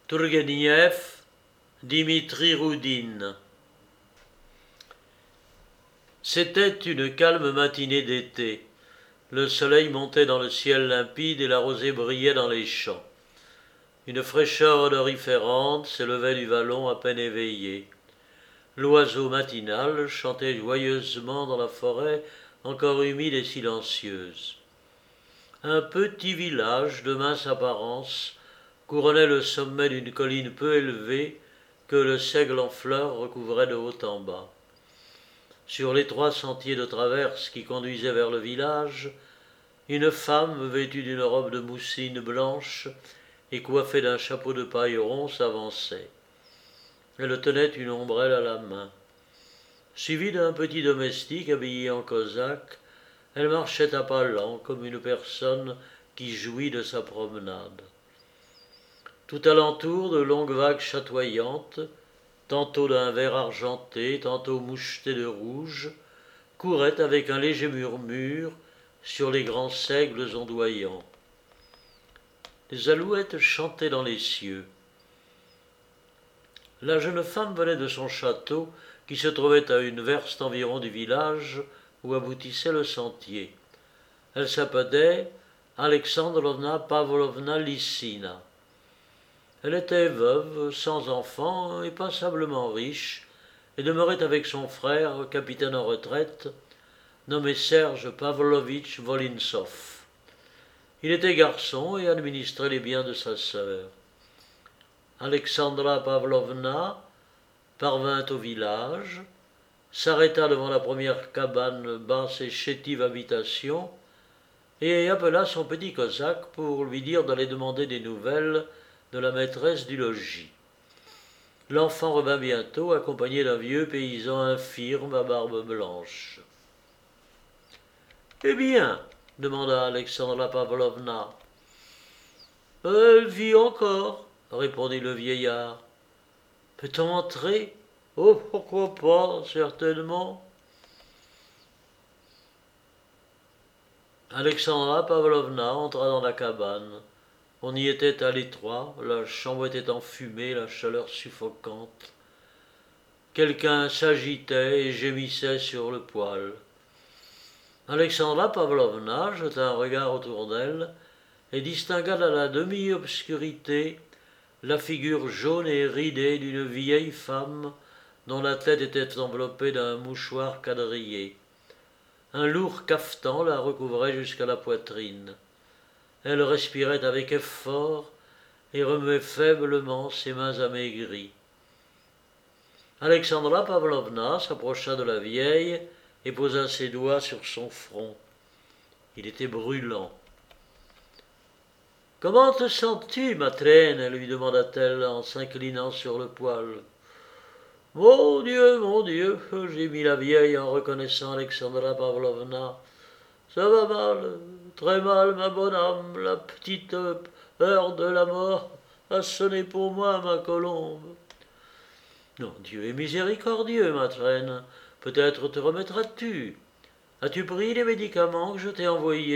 Tourgueniev, Dimitri Roudine. C'était une calme matinée d'été. Le soleil montait dans le ciel limpide et la rosée brillait dans les champs. Une fraîcheur odoriférante s'élevait du vallon à peine éveillé. L'oiseau matinal chantait joyeusement dans la forêt encore humide et silencieuse. Un petit village de mince apparence couronnait le sommet d'une colline peu élevée que le seigle en fleurs recouvrait de haut en bas. Sur l'étroit sentier de traverse qui conduisait vers le village, une femme vêtue d'une robe de mousseline blanche et coiffée d'un chapeau de paille rond s'avançait. Elle tenait une ombrelle à la main. Suivie d'un petit domestique habillé en cosaque, elle marchait à pas lents comme une personne qui jouit de sa promenade. Tout alentour, de longues vagues chatoyantes, tantôt d'un vert argenté, tantôt mouchetées de rouge, couraient avec un léger murmure sur les grands seigles ondoyants. Les alouettes chantaient dans les cieux. La jeune femme venait de son château, qui se trouvait à une verste environ du village où aboutissait le sentier. Elle s'appelait Alexandrovna Pavlovna Lissina. Elle était veuve, sans enfants et passablement riche, et demeurait avec son frère, capitaine en retraite, nommé Serge Pavlovitch Volinsov. Il était garçon et administrait les biens de sa sœur. Alexandra Pavlovna parvint au village, s'arrêta devant la première cabane basse et chétive habitation, et appela son petit cosaque pour lui dire d'aller demander des nouvelles de la maîtresse du logis. L'enfant revint bientôt, accompagné d'un vieux paysan infirme à barbe blanche. « Eh bien ?» demanda Alexandra Pavlovna. « Elle vit encore, » répondit le vieillard. « Peut-on entrer ? » ?»« Oh, pourquoi pas, certainement. » Alexandra Pavlovna entra dans la cabane. On y était à l'étroit, la chambre était enfumée, la chaleur suffocante. Quelqu'un s'agitait et gémissait sur le poêle. Alexandra Pavlovna jeta un regard autour d'elle et distingua dans la demi-obscurité la figure jaune et ridée d'une vieille femme dont la tête était enveloppée d'un mouchoir quadrillé. Un lourd cafetan la recouvrait jusqu'à la poitrine. Elle respirait avec effort et remuait faiblement ses mains amaigries. Alexandra Pavlovna s'approcha de la vieille et posa ses doigts sur son front. Il était brûlant. « Comment te sens-tu, Matrène ?» lui demanda-t-elle en s'inclinant sur le poêle. « Mon Dieu, gémit la vieille en reconnaissant Alexandra Pavlovna. Ça va mal, très mal, ma bonne âme, la petite heure de la mort a sonné pour moi, ma colombe. » « Non, Dieu est miséricordieux, Matrène, peut-être te remettras-tu. As-tu pris les médicaments que je t'ai envoyés ?»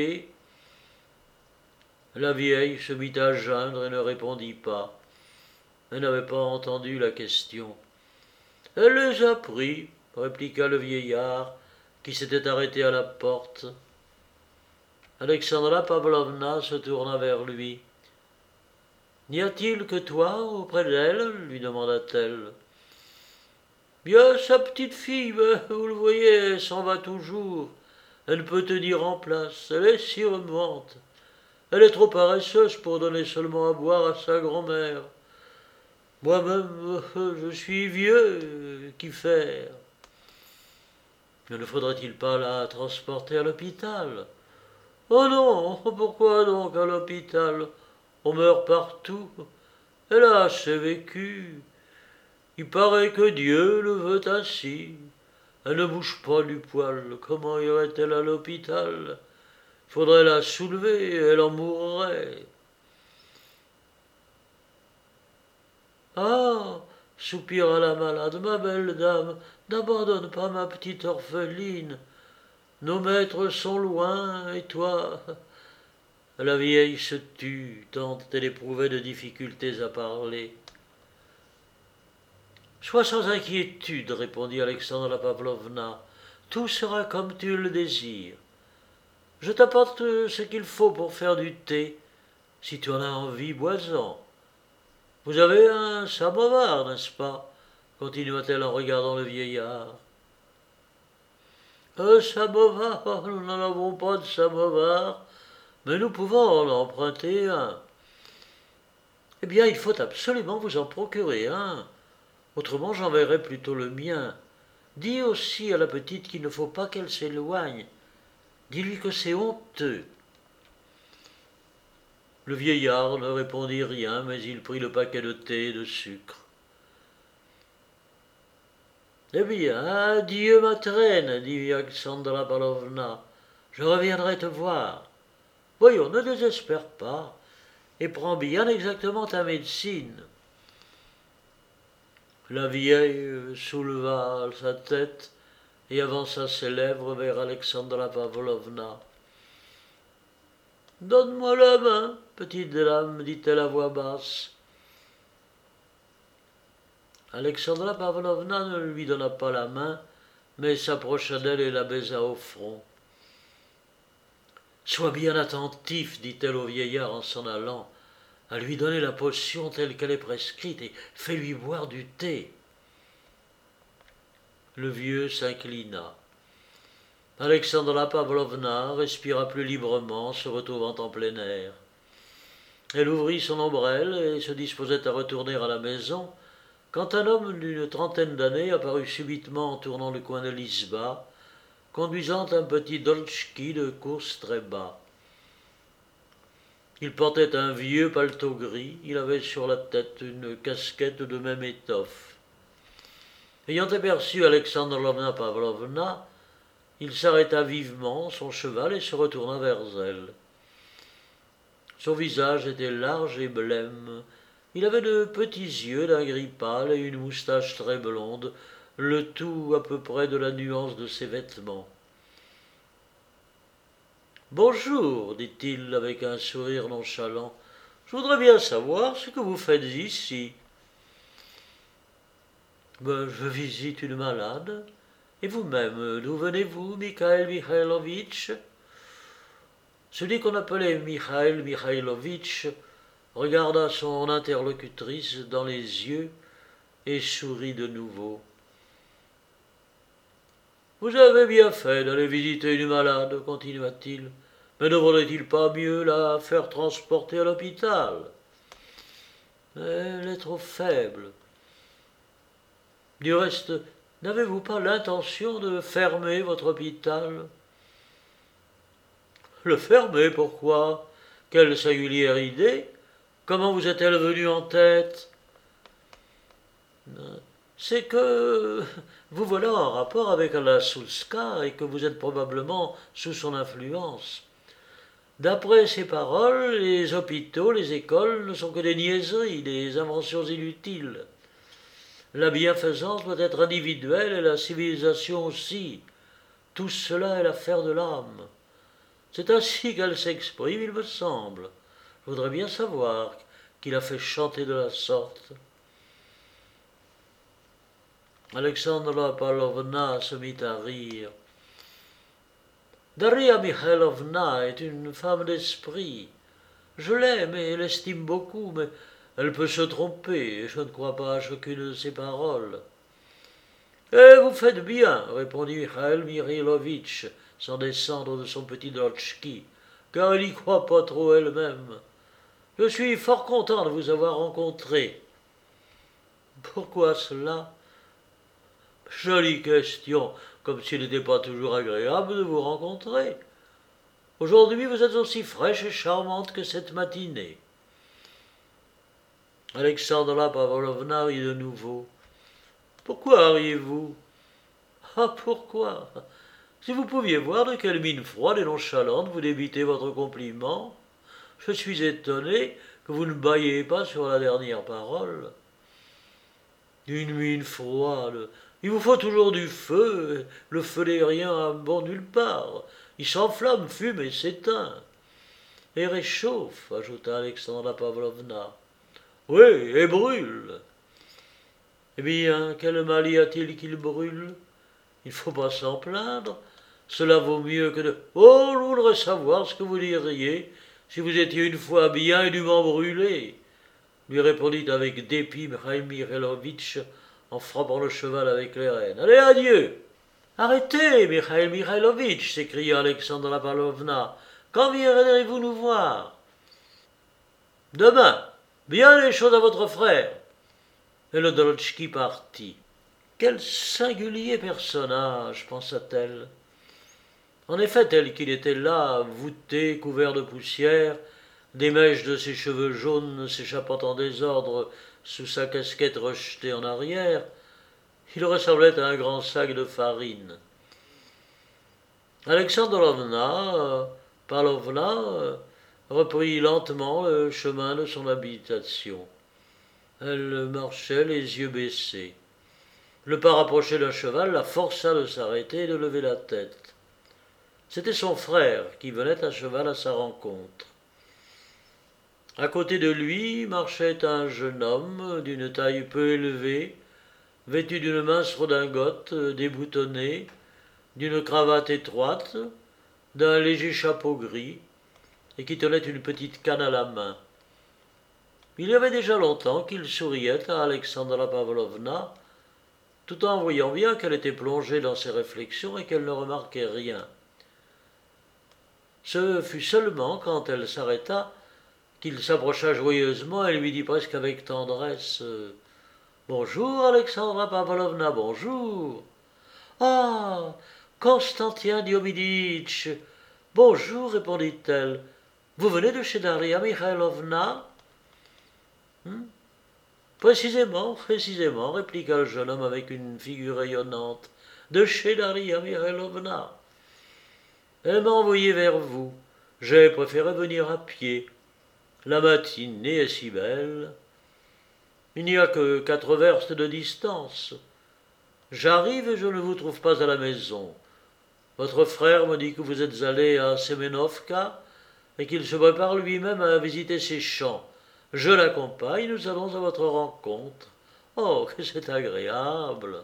La vieille se mit à geindre et ne répondit pas. Elle n'avait pas entendu la question. « Elle les a pris, » répliqua le vieillard, qui s'était arrêté à la porte. Alexandra Pavlovna se tourna vers lui. « N'y a-t-il que toi auprès d'elle ?» lui demanda-t-elle. « Bien, sa petite fille, mais vous le voyez, elle s'en va toujours. Elle ne peut tenir en place, elle est si remuante. Elle est trop paresseuse pour donner seulement à boire à sa grand-mère. Moi-même, je suis vieux, qu'y faire ? Ne faudrait-il pas la transporter à l'hôpital ? Oh non, pourquoi donc à l'hôpital ? On meurt partout. Elle a assez vécu. Il paraît que Dieu le veut ainsi. Elle ne bouge pas du poil. Comment irait-elle à l'hôpital ? Il faudrait la soulever, elle en mourrait. » « Ah !» soupira la malade, « ma belle dame, n'abandonne pas ma petite orpheline. Nos maîtres sont loin, et toi, La vieille se tut, tant elle éprouvait de difficultés à parler. « Sois sans inquiétude, répondit Alexandra Pavlovna. Tout sera comme tu le désires. Je t'apporte ce qu'il faut pour faire du thé. Si tu en as envie, bois-en. Vous avez un samovar, n'est-ce pas? Continua-t-elle en regardant le vieillard. Un samovar, nous n'en avons pas de samovar, mais nous pouvons en emprunter un. Eh bien, il faut absolument vous en procurer un. Autrement, j'enverrai plutôt le mien. Dis aussi à la petite qu'il ne faut pas qu'elle s'éloigne. Dis-lui que c'est honteux. Le vieillard ne répondit rien, mais il prit le paquet de thé et de sucre. Eh bien, adieu ma traîne, dit Alexandra Pavlovna. Je reviendrai te voir. Voyons, ne désespère pas, et prends bien exactement ta médecine. La vieille souleva sa tête et avança ses lèvres vers Alexandra Pavlovna. « Donne-moi la main, petite dame, dit-elle à voix basse. Alexandra Pavlovna ne lui donna pas la main, mais s'approcha d'elle et la baisa au front. « Sois bien attentif, dit-elle au vieillard en s'en allant, à lui donner la potion telle qu'elle est prescrite et fais-lui boire du thé. » Le vieux s'inclina. Alexandra Pavlovna respira plus librement, se retrouvant en plein air. Elle ouvrit son ombrelle et se disposait à retourner à la maison, quand un homme d'une trentaine d'années apparut subitement en tournant le coin de l'Isba, conduisant un petit dolchki de course très bas. Il portait un vieux paletot gris, il avait sur la tête une casquette de même étoffe. Ayant aperçu Alexandra Pavlovna, il s'arrêta vivement son cheval et se retourna vers elle. Son visage était large et blême. Il avait de petits yeux d'un gris pâle et une moustache très blonde, le tout à peu près de la nuance de ses vêtements. « Bonjour, dit-il avec un sourire nonchalant. Je voudrais bien savoir ce que vous faites ici. Je visite une malade. Et vous-même, d'où venez-vous, Mikhail Mikhailovitch? Celui qu'on appelait Mikhail Mikhailovitch regarda son interlocutrice dans les yeux et sourit de nouveau. « Vous avez bien fait d'aller visiter une malade, continua-t-il, mais ne vaudrait-il pas mieux la faire transporter à l'hôpital? Elle est trop faible. Du reste, n'avez-vous pas l'intention de fermer votre hôpital? » « Le fermer, pourquoi? Quelle singulière idée! Comment vous est-elle venue en tête? » « C'est que vous voilà en rapport avec la Soulska et que vous êtes probablement sous son influence. D'après ses paroles, les hôpitaux, les écoles ne sont que des niaiseries, des inventions inutiles. La bienfaisance doit être individuelle et la civilisation aussi. Tout cela est l'affaire de l'âme. C'est ainsi qu'elle s'exprime, il me semble. Je voudrais bien savoir qui l'a fait chanter de la sorte. » Alexandra Pavlovna se mit à rire. « Daria Mikhailovna est une femme d'esprit. Je l'aime et l'estime beaucoup, mais elle peut se tromper, et je ne crois pas à chacune de ses paroles. »« Et vous faites bien, répondit Mikhail Mikhailovitch, sans descendre de son petit dolchki, car elle n'y croit pas trop elle-même. Je suis fort content de vous avoir rencontré. »« Pourquoi cela? » ?»« Jolie question, comme s'il n'était pas toujours agréable de vous rencontrer. Aujourd'hui, vous êtes aussi fraîche et charmante que cette matinée. » Alexandra Pavlovna rit de nouveau. « Pourquoi riez-vous? »« Ah, pourquoi? Si vous pouviez voir de quelle mine froide et nonchalante vous débitez votre compliment, je suis étonné que vous ne bâilliez pas sur la dernière parole. » « Une mine froide. Il vous faut toujours du feu. Le feu n'est rien bon nulle part. Il s'enflamme, fume et s'éteint. et réchauffe, ajouta Alexandra Pavlovna. Oui, et brûle. Eh bien, quel mal y a-t-il qu'il brûle? Il ne faut pas s'en plaindre. Cela vaut mieux que de... Oh, je voudrais savoir ce que vous diriez si vous étiez une fois bien et dûment brûlé, lui répondit avec dépit Mikhail Mikhailovitch en frappant le cheval avec les rênes. Allez, adieu. Arrêtez, Mikhail Mikhailovitch, s'écria Alexandra Pavlovna. Quand viendrez-vous nous voir? Demain. Bien les choses à votre frère. Et le Dolotchki partit. Quel singulier personnage, pensa-t-elle. En effet, tel qu'il était là, voûté, couvert de poussière, des mèches de ses cheveux jaunes s'échappant en désordre sous sa casquette rejetée en arrière, il ressemblait à un grand sac de farine. Alexandrovna Pavlovna reprit lentement le chemin de son habitation. Elle marchait les yeux baissés. Le pas rapproché d'un cheval la força de s'arrêter et de lever la tête. C'était son frère qui venait à cheval à sa rencontre. À côté de lui marchait un jeune homme d'une taille peu élevée, vêtu d'une mince redingote déboutonnée, d'une cravate étroite, d'un léger chapeau gris, et qui tenait une petite canne à la main. Il y avait déjà longtemps qu'il souriait à Alexandra Pavlovna, tout en voyant bien qu'elle était plongée dans ses réflexions et qu'elle ne remarquait rien. Ce fut seulement quand elle s'arrêta qu'il s'approcha joyeusement et lui dit presque avec tendresse « Bonjour, Alexandra Pavlovna, bonjour !»« Ah, Constantin Diomiditch !»« Bonjour, répondit-elle. Vous venez de chez Daria Mikhailovna ?»« Précisément, précisément, répliqua le jeune homme avec une figure rayonnante. De chez Daria Mikhailovna. Elle m'a envoyé vers vous. J'ai préféré venir à pied. La matinée est si belle. Il n'y a que 4 verstes de distance. J'arrive et je ne vous trouve pas à la maison. Votre frère me dit que vous êtes allé à Semenovka et qu'il se prépare lui-même à visiter ses champs. Je l'accompagne, nous allons à votre rencontre. Oh, que c'est agréable.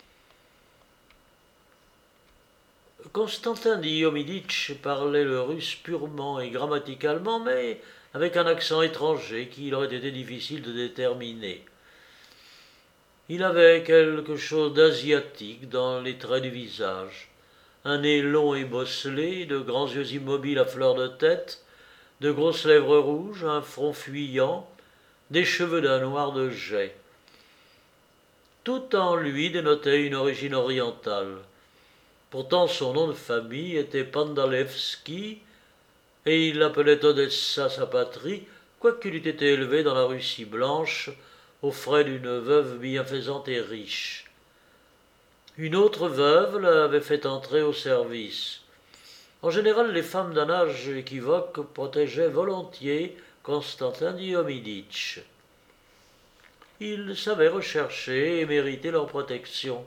Constantin Diomiditch parlait le russe purement et grammaticalement, mais avec un accent étranger qu'il aurait été difficile de déterminer. Il avait quelque chose d'asiatique dans les traits du visage, un nez long et bosselé, de grands yeux immobiles à fleur de tête, de grosses lèvres rouges, un front fuyant, des cheveux d'un noir de jais. Tout en lui dénotait une origine orientale. Pourtant son nom de famille était Pandalevski, et il l'appelait Odessa sa patrie, quoiqu'il eût été élevé dans la Russie blanche, aux frais d'une veuve bienfaisante et riche. Une autre veuve l'avait fait entrer au service. En général, les femmes d'un âge équivoque protégeaient volontiers Constantin Diomiditch. Il savait rechercher et mériter leur protection.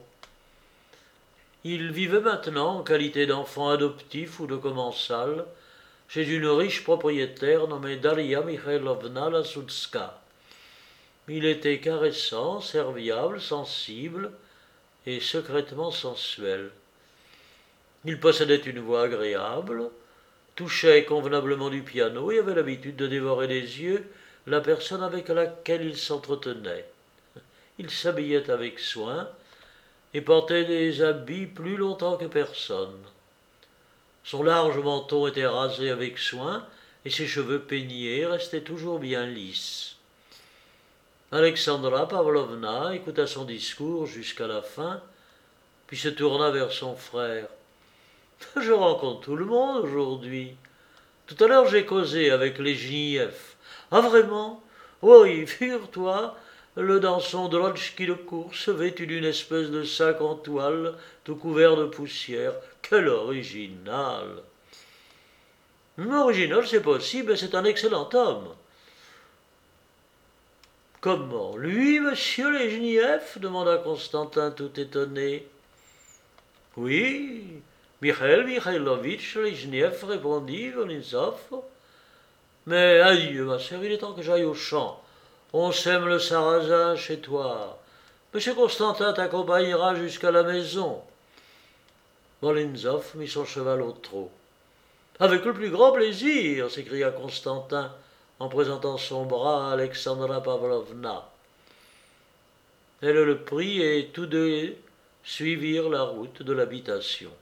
Il vivait maintenant en qualité d'enfant adoptif ou de commensal chez une riche propriétaire nommée Daria Mikhailovna Lasutska. Il était caressant, serviable, sensible et secrètement sensuel. Il possédait une voix agréable, touchait convenablement du piano et avait l'habitude de dévorer des yeux la personne avec laquelle il s'entretenait. Il s'habillait avec soin et portait des habits plus longtemps que personne. Son large menton était rasé avec soin et ses cheveux peignés restaient toujours bien lisses. Alexandra Pavlovna écouta son discours jusqu'à la fin, puis se tourna vers son frère. « Je rencontre tout le monde aujourd'hui. Tout à l'heure j'ai causé avec les Geniev. Ah vraiment? Oui, figure-toi, le danson Dolotchki de course, vêtu d'une espèce de sac en toile, tout couvert de poussière. Quel original! Original, c'est possible, c'est un excellent homme. Comment? Lui, monsieur Legniev? Demanda Constantin tout étonné. Oui, Mikhail Mikhailovitch Legniev, répondit Volintsov. Mais adieu, ma sœur, il est temps que j'aille au champ. On sème le sarrasin chez toi. Monsieur Constantin t'accompagnera jusqu'à la maison. Molinzov mit son cheval au trot. Avec le plus grand plaisir, s'écria Constantin en présentant son bras à Alexandra Pavlovna. Elle le prit et tous deux suivirent la route de l'habitation.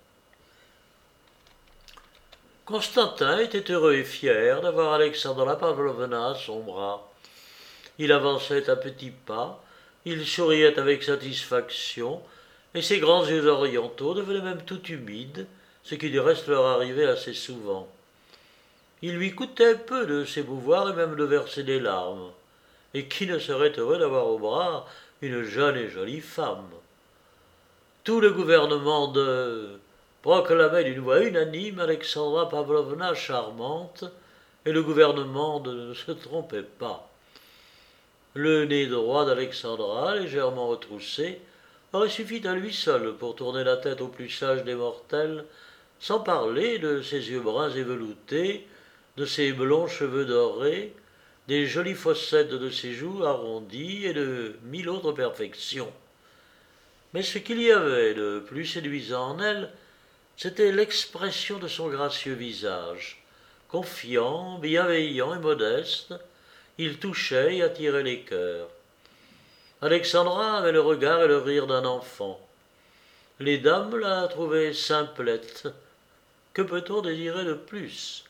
Constantin était heureux et fier d'avoir Alexandra Pavlovna à son bras. Il avançait à petits pas, il souriait avec satisfaction, et ses grands yeux orientaux devenaient même tout humides, ce qui du reste leur arrivait assez souvent. Il lui coûtait peu de s'émouvoir et même de verser des larmes. Et qui ne serait heureux d'avoir au bras une jeune et jolie femme? Tout le gouvernement proclamait d'une voix unanime Alexandra Pavlovna charmante, et le gouvernement ne se trompait pas. Le nez droit d'Alexandra, légèrement retroussé, aurait suffi à lui seul pour tourner la tête au plus sage des mortels, sans parler de ses yeux bruns et veloutés, de ses blonds cheveux dorés, des jolies fossettes de ses joues arrondies et de mille autres perfections. Mais ce qu'il y avait de plus séduisant en elle, c'était l'expression de son gracieux visage. Confiant, bienveillant et modeste, il touchait et attirait les cœurs. Alexandra avait le regard et le rire d'un enfant. Les dames la trouvaient simplette. Que peut-on désirer de plus?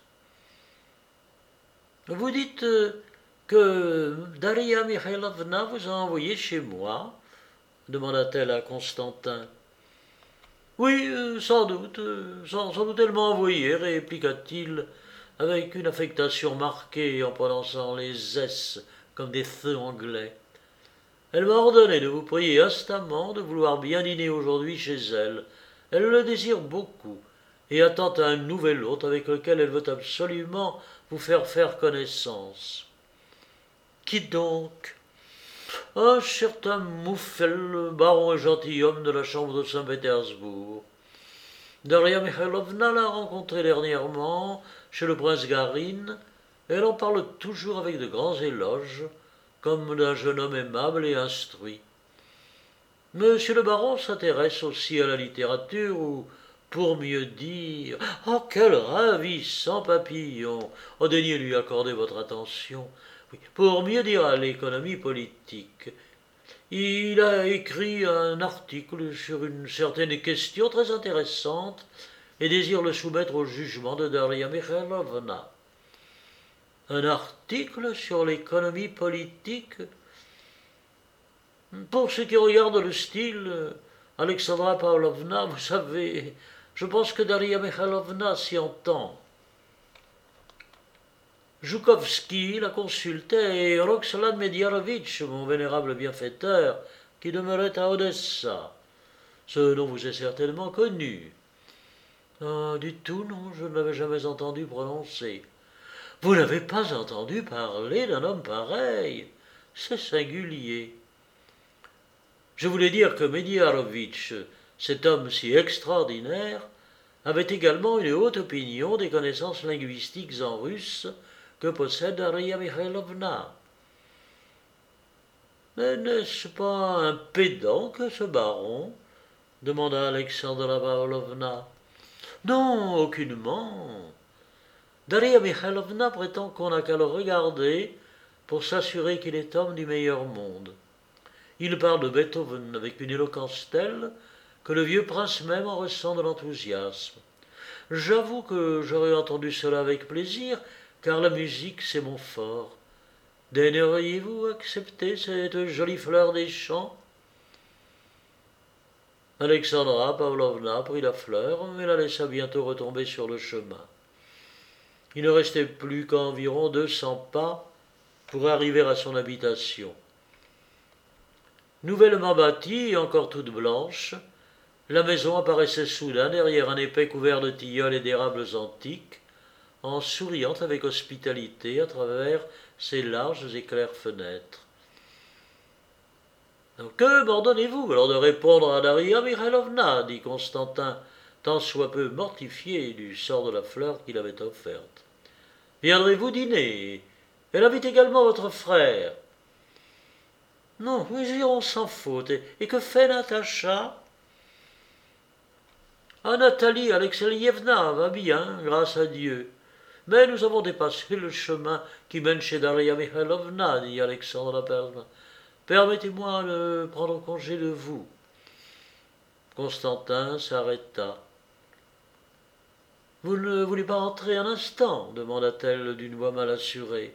Vous dites que Daria Mikhailovna vous a envoyé chez moi, demanda-t-elle à Constantin. Oui, sans doute, sans doute elle m'a envoyé, répliqua-t-il, avec une affectation marquée en prononçant les S comme des feux anglais. Elle m'a ordonné de vous prier instamment de vouloir bien dîner aujourd'hui chez elle. Elle le désire beaucoup, et attend un nouvel hôte avec lequel elle veut absolument vous faire connaissance. Qui donc? Un certain Mouffel, baron et gentilhomme de la chambre de Saint-Pétersbourg. Daria Mikhailovna l'a rencontré dernièrement chez le prince Garine, et elle en parle toujours avec de grands éloges, comme d'un jeune homme aimable et instruit. Monsieur le baron s'intéresse aussi à la littérature, ou, pour mieux dire... Oh, quel ravissant papillon! Oh, daignez lui accorder votre attention. Oui, pour mieux dire à l'économie politique. Il a écrit un article sur une certaine question très intéressante et désire le soumettre au jugement de Daria Mikhailovna. Un article sur l'économie politique? Pour ce qui regarde le style, Alexandra Pavlovna, vous savez, je pense que Daria Mikhailovna s'y entend. Joukovski la consultait et Roxlan Mediarovitch, mon vénérable bienfaiteur, qui demeurait à Odessa. Ce nom vous est certainement connu. Du tout, non, je ne l'avais jamais entendu prononcer. Vous n'avez pas entendu parler d'un homme pareil? C'est singulier. Je voulais dire que Mediarovitch, cet homme si extraordinaire, avait également une haute opinion des connaissances linguistiques en russe que possède Daria Mikhailovna. Mais n'est-ce pas un pédant que ce baron? Demanda Alexandra Pavlovna. Non, aucunement. Daria Mikhailovna prétend qu'on n'a qu'à le regarder pour s'assurer qu'il est homme du meilleur monde. Il parle de Beethoven avec une éloquence telle que le vieux prince même en ressent de l'enthousiasme. J'avoue que j'aurais entendu cela avec plaisir, car la musique, c'est mon fort. Daigneriez-vous accepter cette jolie fleur des champs? Alexandra Pavlovna prit la fleur, mais la laissa bientôt retomber sur le chemin. Il ne restait plus qu'environ 200 pas pour arriver à son habitation. Nouvellement bâtie et encore toute blanche, la maison apparaissait soudain derrière un épais couvert de tilleuls et d'érables antiques, en souriant avec hospitalité à travers ses larges et claires fenêtres. « Que m'ordonnez-vous alors de répondre à Daria Mikhailovna » dit Constantin, tant soit peu mortifié du sort de la fleur qu'il avait offerte. Viendrez-vous dîner? Elle invite également votre frère. Non, nous irons sans faute. Et que fait Natacha? Ah, Nathalie Alexeyevna va bien, grâce à Dieu. Mais nous avons dépassé le chemin qui mène chez Daria Mikhailovna, dit Alexandra Pavlovna. Permettez-moi de prendre congé de vous. Constantin s'arrêta. Vous ne voulez pas entrer un instant demanda-t-elle d'une voix mal assurée.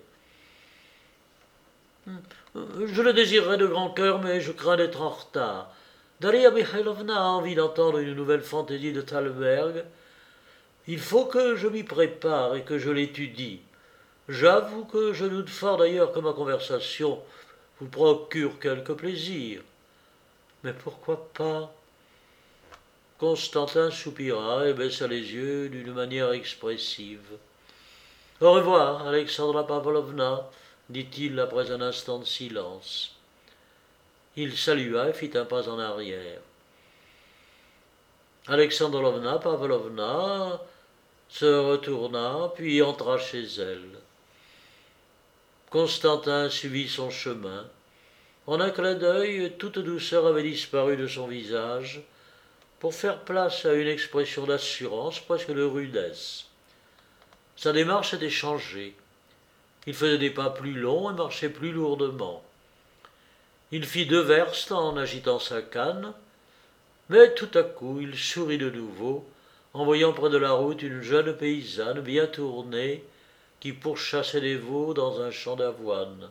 Je le désirerais de grand cœur, mais je crains d'être en retard. Daria Mikhailovna a envie d'entendre une nouvelle fantaisie de Thalberg. Il faut que je m'y prépare et que je l'étudie. J'avoue que je doute fort d'ailleurs que ma conversation vous procure quelque plaisir. Mais pourquoi pas? Constantin soupira et baissa les yeux d'une manière expressive. Au revoir, Alexandra Pavlovna, dit-il après un instant de silence. Il salua et fit un pas en arrière. Alexandrovna Pavlovna se retourna, puis entra chez elle. Constantin suivit son chemin. En un clin d'œil, toute douceur avait disparu de son visage, pour faire place à une expression d'assurance, presque de rudesse. Sa démarche était changée. Il faisait des pas plus longs et marchait plus lourdement. Il fit 2 verstes en agitant sa canne, mais tout à coup il sourit de nouveau, en voyant près de la route une jeune paysanne bien tournée qui pourchassait des veaux dans un champ d'avoine.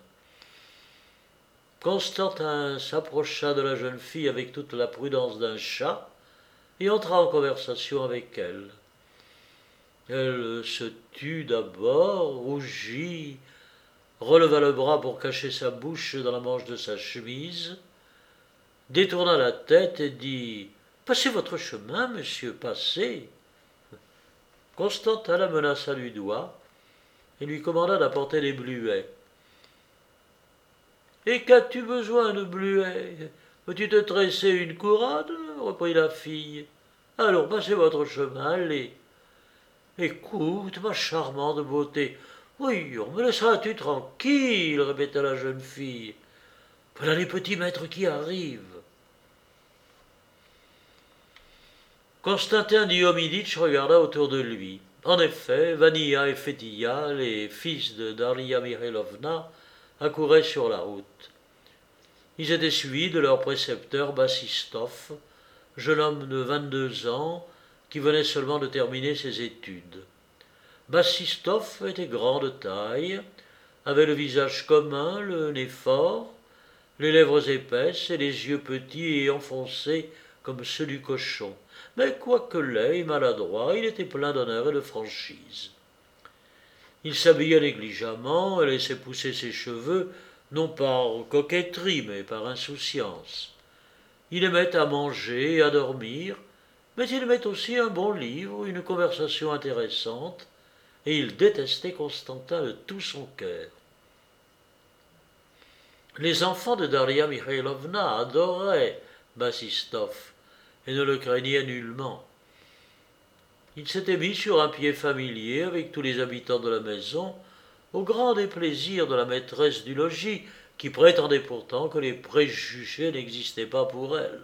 Constantin s'approcha de la jeune fille avec toute la prudence d'un chat et entra en conversation avec elle. Elle se tut d'abord, rougit, releva le bras pour cacher sa bouche dans la manche de sa chemise, détourna la tête et dit « Passez votre chemin, monsieur, passez !» Constantin la menaça du doigt et lui commanda d'apporter des bluets. « Et qu'as-tu besoin de bluets? Veux-tu te tresser une couronne ?» reprit la fille. « Allons, passez votre chemin, allez. » « Écoute, ma charmante beauté. Oui, me laisseras-tu tranquille, répéta la jeune fille. Voilà les petits maîtres qui arrivent. Constantin Diomiditch regarda autour de lui. En effet, Vania et Fétia, les fils de Daria Mikhailovna, accouraient sur la route. Ils étaient suivis de leur précepteur Bassistov, jeune homme de 22 ans, qui venait seulement de terminer ses études. Bassistov était grand de taille, avait le visage commun, le nez fort, les lèvres épaisses et les yeux petits et enfoncés comme ceux du cochon. Mais quoique laid et maladroit, il était plein d'honneur et de franchise. Il s'habillait négligemment et laissait pousser ses cheveux, non par coquetterie, mais par insouciance. Il aimait à manger et à dormir, mais il aimait aussi un bon livre, une conversation intéressante, et il détestait Constantin de tout son cœur. Les enfants de Daria Mikhailovna adoraient Bassistov et ne le craignaient nullement. Il s'était mis sur un pied familier avec tous les habitants de la maison, au grand déplaisir de la maîtresse du logis, qui prétendait pourtant que les préjugés n'existaient pas pour elle.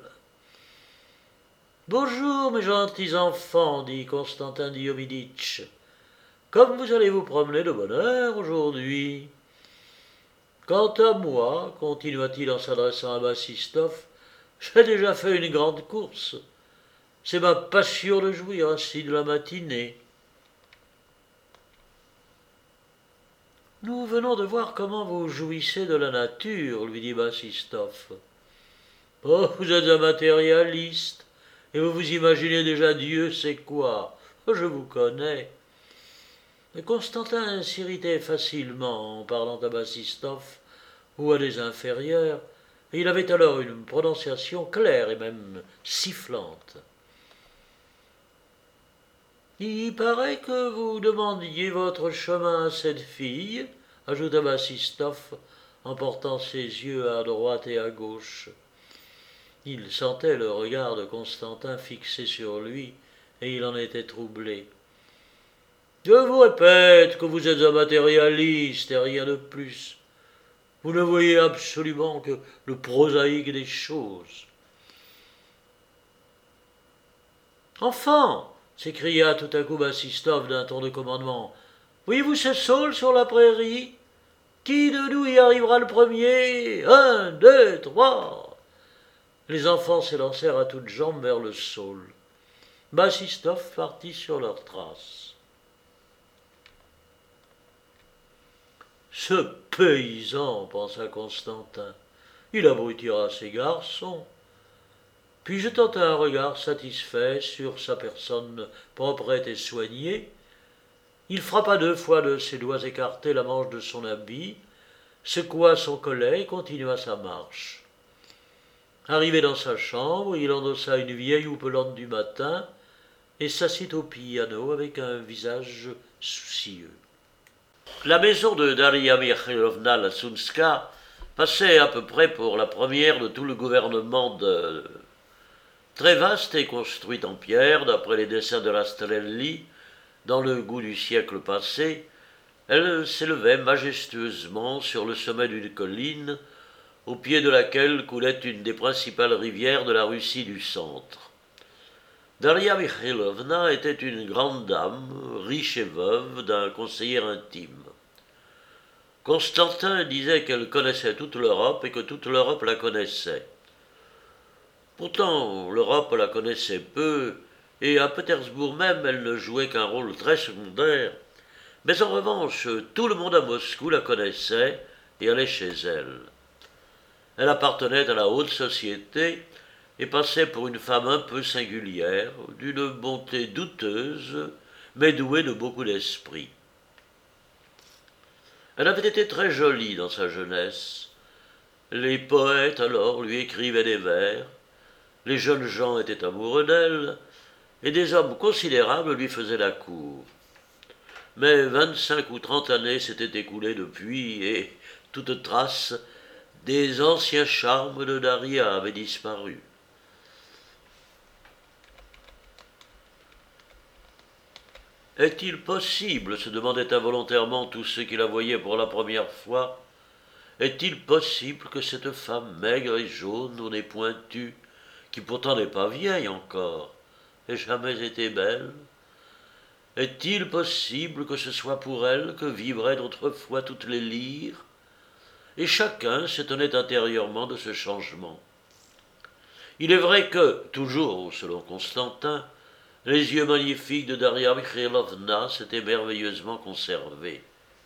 « Bonjour, mes gentils enfants, dit Constantin Diomiditch. Comme vous allez vous promener de bonne heure aujourd'hui. Quant à moi, continua-t-il en s'adressant à Bassistov, j'ai déjà fait une grande course. C'est ma passion de jouir ainsi de la matinée. Nous venons de voir comment vous jouissez de la nature, lui dit Bassistov. Oh, vous êtes un matérialiste, et vous vous imaginez déjà Dieu c'est quoi. Je vous connais. Mais Constantin s'irritait facilement en parlant à Bassistov ou à des inférieurs, et il avait alors une prononciation claire et même sifflante. Il paraît que vous demandiez votre chemin à cette fille, ajouta Bassistov en portant ses yeux à droite et à gauche. Il sentait le regard de Constantin fixé sur lui, et il en était troublé. Je vous répète que vous êtes un matérialiste et rien de plus. Vous ne voyez absolument que le prosaïque des choses. Enfant, s'écria tout à coup Bastistov d'un ton de commandement, voyez-vous ce saule sur la prairie? Qui de nous y arrivera le premier? Un, deux, trois. Les enfants s'élancèrent à toutes jambes vers le saule. Bastistov partit sur leurs traces. Ce paysan, pensa Constantin, il abrutira ses garçons. Puis jetant un regard satisfait sur sa personne proprette et soignée, il frappa 2 fois de ses doigts écartés la manche de son habit, secoua son collet et continua sa marche. Arrivé dans sa chambre, il endossa une vieille houppelande du matin et s'assit au piano avec un visage soucieux. La maison de Daria Mikhailovna Lassunska passait à peu près pour la première de tout le gouvernement de... Très vaste et construite en pierre, d'après les dessins de Rastrelli, dans le goût du siècle passé, elle s'élevait majestueusement sur le sommet d'une colline, au pied de laquelle coulait une des principales rivières de la Russie du centre. Daria Mikhailovna était une grande dame, riche et veuve, d'un conseiller intime. Constantin disait qu'elle connaissait toute l'Europe et que toute l'Europe la connaissait. Pourtant, l'Europe la connaissait peu, et à Pétersbourg même, elle ne jouait qu'un rôle très secondaire. Mais en revanche, tout le monde à Moscou la connaissait et allait chez elle. Elle appartenait à la haute société et passait pour une femme un peu singulière, d'une bonté douteuse, mais douée de beaucoup d'esprit. Elle avait été très jolie dans sa jeunesse. Les poètes alors lui écrivaient des vers, les jeunes gens étaient amoureux d'elle, et des hommes considérables lui faisaient la cour. Mais 25 ou 30 années s'étaient écoulées depuis, et toute trace des anciens charmes de Daria avait disparu. Est-il possible, se demandaient involontairement tous ceux qui la voyaient pour la première fois, est-il possible que cette femme maigre et jaune, au nez pointu, qui pourtant n'est pas vieille encore, ait jamais été belle? Est-il possible que ce soit pour elle que vibraient autrefois toutes les lyres? Et chacun s'étonnait intérieurement de ce changement. Il est vrai que, toujours selon Constantin, les yeux magnifiques de Daria Mikhailovna s'étaient merveilleusement conservés.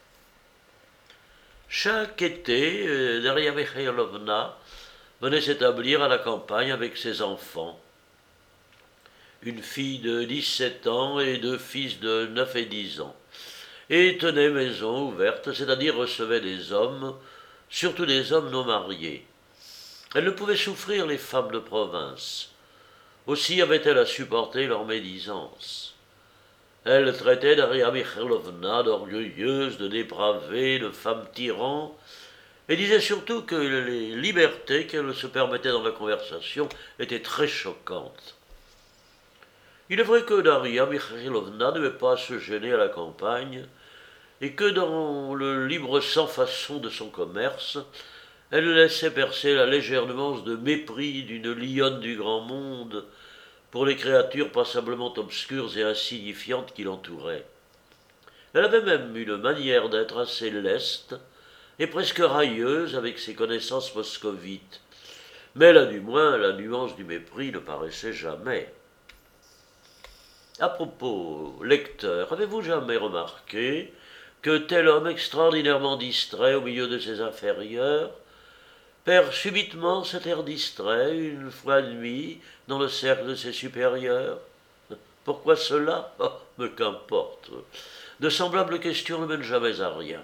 Chaque été, Daria Mikhailovna venait s'établir à la campagne avec ses enfants. Une fille de 17 ans et 2 fils de 9 et 10 ans, et tenait maison ouverte, c'est-à-dire recevait des hommes, surtout des hommes non mariés. Elle ne pouvait souffrir les femmes de province. Aussi avait-elle à supporter leur médisance. Elle traitait Daria Mikhailovna d'orgueilleuse, de dépravée, de femme tyran, et disait surtout que les libertés qu'elle se permettait dans la conversation étaient très choquantes. Il est vrai que Daria Mikhailovna n'avait pas à se gêner à la campagne, et que dans le libre sans-façon de son commerce, elle laissait percer la légère nuance de mépris d'une lionne du grand monde pour les créatures passablement obscures et insignifiantes qui l'entouraient. Elle avait même une manière d'être assez leste et presque railleuse avec ses connaissances moscovites, mais là du moins la nuance du mépris ne paraissait jamais. À propos, lecteur, avez-vous jamais remarqué que tel homme extraordinairement distrait au milieu de ses inférieurs perd subitement cet air distrait une fois et demie dans le cercle de ses supérieurs? Pourquoi cela? Oh, mais qu'importe. De semblables questions ne mènent jamais à rien.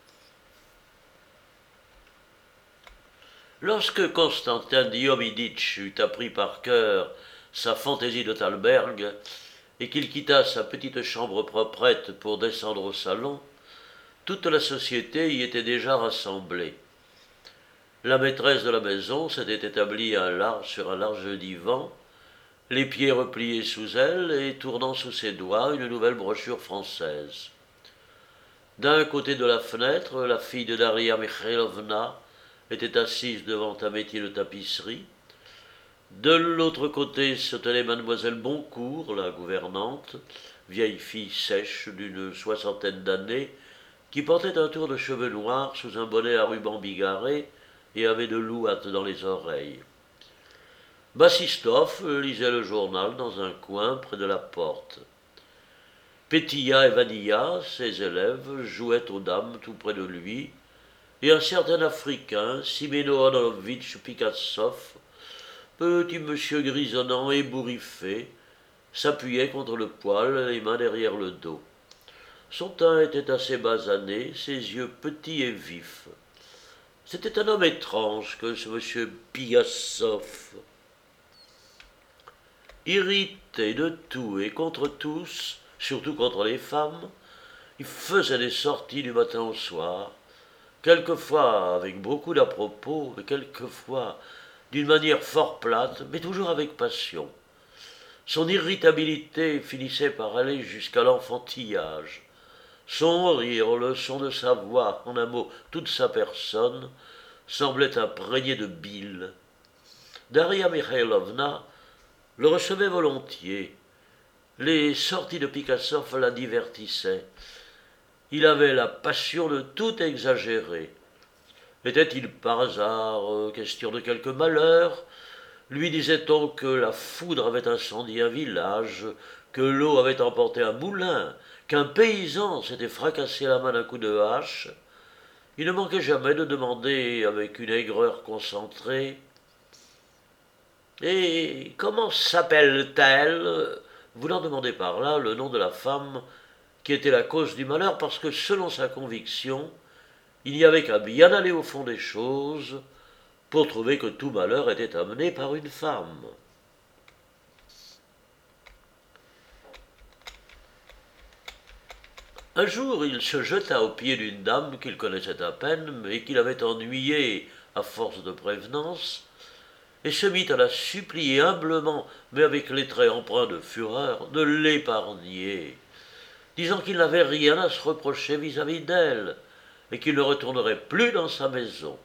Lorsque Constantin Diomiditch eut appris par cœur sa fantaisie de Thalberg, et qu'il quitta sa petite chambre proprette pour descendre au salon, toute la société y était déjà rassemblée. La maîtresse de la maison s'était établie sur un large divan, les pieds repliés sous elle et tournant sous ses doigts une nouvelle brochure française. D'un côté de la fenêtre, la fille de Daria Mikhailovna était assise devant un métier de tapisserie. De l'autre côté se tenait mademoiselle Boncourt, la gouvernante, vieille fille sèche d'une soixantaine d'années, qui portait un tour de cheveux noirs sous un bonnet à ruban bigarré et avait de l'ouate dans les oreilles. Bassistov lisait le journal dans un coin près de la porte. Petilla et Vanilla, ses élèves, jouaient aux dames tout près de lui, et un certain Africain, Simeno Adolovitch Picassov, petit monsieur grisonnant et bourriffé, s'appuyait contre le poêle, les mains derrière le dos. Son teint était assez basané, ses yeux petits et vifs. C'était un homme étrange que ce monsieur Pigassov. Irrité de tout et contre tous, surtout contre les femmes, il faisait des sorties du matin au soir, quelquefois avec beaucoup d'à-propos, mais quelquefois d'une manière fort plate, mais toujours avec passion. Son irritabilité finissait par aller jusqu'à l'enfantillage. Son rire, le son de sa voix, en un mot, toute sa personne, semblait imprégné de bile. Daria Mikhailovna le recevait volontiers. Les sorties de Picassov la divertissaient. Il avait la passion de tout exagérer. Était-il par hasard question de quelque malheur? Lui disait-on que la foudre avait incendié un village, que l'eau avait emporté un moulin, qu'un paysan s'était fracassé la main d'un coup de hache? Il ne manquait jamais de demander avec une aigreur concentrée « Et comment s'appelle-t-elle » voulant demander par là le nom de la femme qui était la cause du malheur, parce que, selon sa conviction, il n'y avait qu'à bien aller au fond des choses pour trouver que tout malheur était amené par une femme. Un jour, il se jeta aux pieds d'une dame qu'il connaissait à peine, mais qu'il avait ennuyée à force de prévenance, et se mit à la supplier humblement, mais avec les traits empreints de fureur, de l'épargner, disant qu'il n'avait rien à se reprocher vis-à-vis d'elle, et qu'il ne retournerait plus dans sa maison.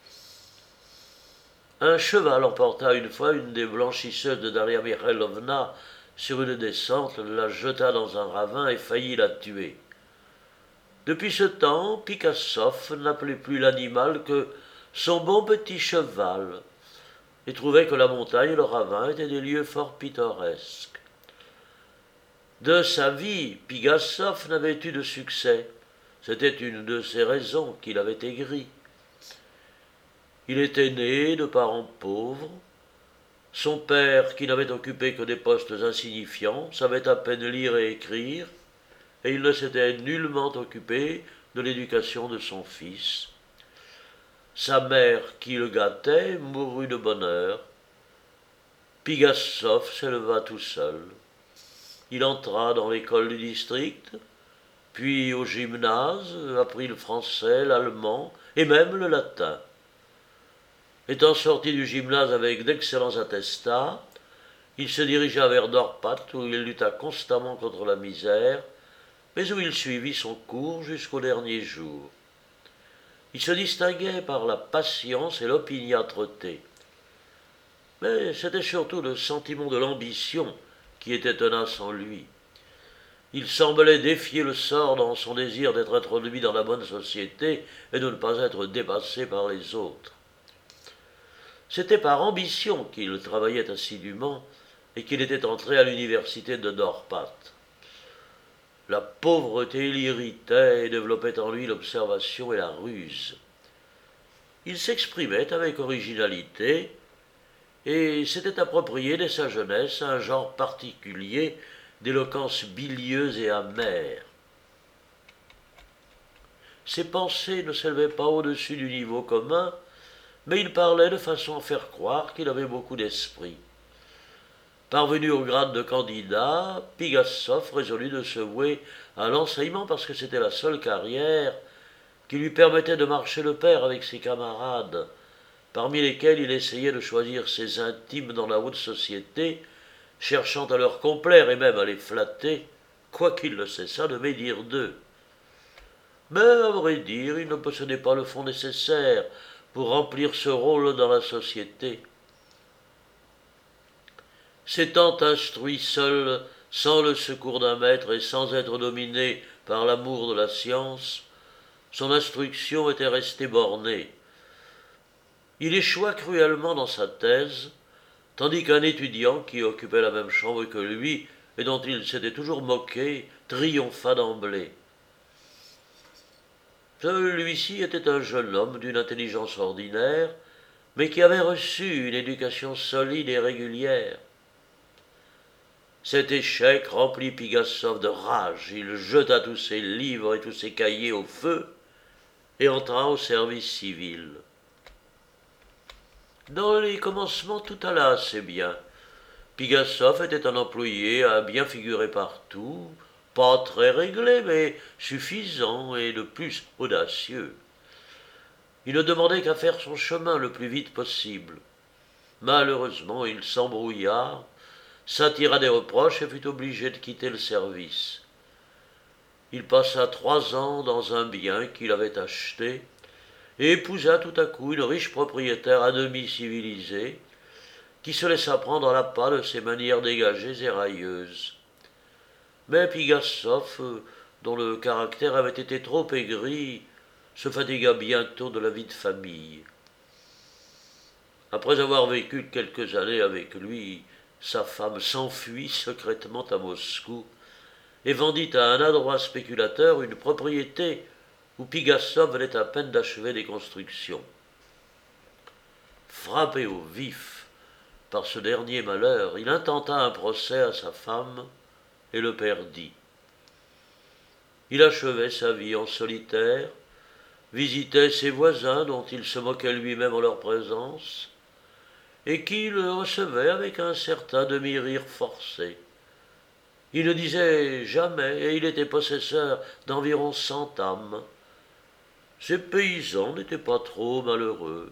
Un cheval emporta une fois une des blanchisseuses de Daria Mikhailovna sur une descente, la jeta dans un ravin et faillit la tuer. Depuis ce temps, Picassov n'appelait plus l'animal que son bon petit cheval, et trouvait que la montagne et le ravin étaient des lieux fort pittoresques. De sa vie, Pigassov n'avait eu de succès. C'était une de ces raisons qui l'avait aigri. Il était né de parents pauvres. Son père, qui n'avait occupé que des postes insignifiants, savait à peine lire et écrire, et il ne s'était nullement occupé de l'éducation de son fils. Sa mère, qui le gâtait, mourut de bonne heure. Pigassov s'éleva tout seul. Il entra dans l'école du district, puis au gymnase, apprit le français, l'allemand et même le latin. Étant sorti du gymnase avec d'excellents attestats, il se dirigea vers Dorpat, où il lutta constamment contre la misère, mais où il suivit son cours jusqu'au dernier jour. Il se distinguait par la patience et l'opiniâtreté. Mais c'était surtout le sentiment de l'ambition qui était tenace en lui. Il semblait défier le sort dans son désir d'être introduit dans la bonne société et de ne pas être dépassé par les autres. C'était par ambition qu'il travaillait assidûment et qu'il était entré à l'université de Dorpat. La pauvreté l'irritait et développait en lui l'observation et la ruse. Il s'exprimait avec originalité et s'était approprié dès sa jeunesse un genre particulier d'éloquence bilieuse et amère. Ses pensées ne s'élevaient pas au-dessus du niveau commun, mais il parlait de façon à faire croire qu'il avait beaucoup d'esprit. Parvenu au grade de candidat, Pigassov résolut de se vouer à l'enseignement parce que c'était la seule carrière qui lui permettait de marcher de pair avec ses camarades, parmi lesquels il essayait de choisir ses intimes dans la haute société, cherchant à leur complaire et même à les flatter, quoiqu'il ne cessât de médire d'eux. Mais, à vrai dire, il ne possédait pas le fonds nécessaire pour remplir ce rôle dans la société. S'étant instruit seul, sans le secours d'un maître et sans être dominé par l'amour de la science, son instruction était restée bornée. Il échoua cruellement dans sa thèse, tandis qu'un étudiant qui occupait la même chambre que lui et dont il s'était toujours moqué triompha d'emblée. Celui-ci était un jeune homme d'une intelligence ordinaire, mais qui avait reçu une éducation solide et régulière. Cet échec remplit Pigassov de rage. Il jeta tous ses livres et tous ses cahiers au feu et entra au service civil. Dans les commencements, tout alla assez bien. Pigassov était un employé à bien figurer partout, pas très réglé, mais suffisant et de plus audacieux. Il ne demandait qu'à faire son chemin le plus vite possible. Malheureusement, il s'embrouilla, s'attira des reproches et fut obligé de quitter le service. Il passa 3 ans dans un bien qu'il avait acheté et épousa tout à coup une riche propriétaire à demi civilisée qui se laissa prendre à l'appât de ses manières dégagées et railleuses. Mais Pigassov, dont le caractère avait été trop aigri, se fatigua bientôt de la vie de famille. Après avoir vécu quelques années avec lui, sa femme s'enfuit secrètement à Moscou et vendit à un adroit spéculateur une propriété où Pigassov venait à peine d'achever des constructions. Frappé au vif par ce dernier malheur, il intenta un procès à sa femme et le perdit. Il achevait sa vie en solitaire, visitait ses voisins dont il se moquait lui-même en leur présence, et qui le recevaient avec un certain demi-rire forcé. Il ne disait jamais, et il était possesseur d'environ 100 âmes. Ces paysans n'étaient pas trop malheureux.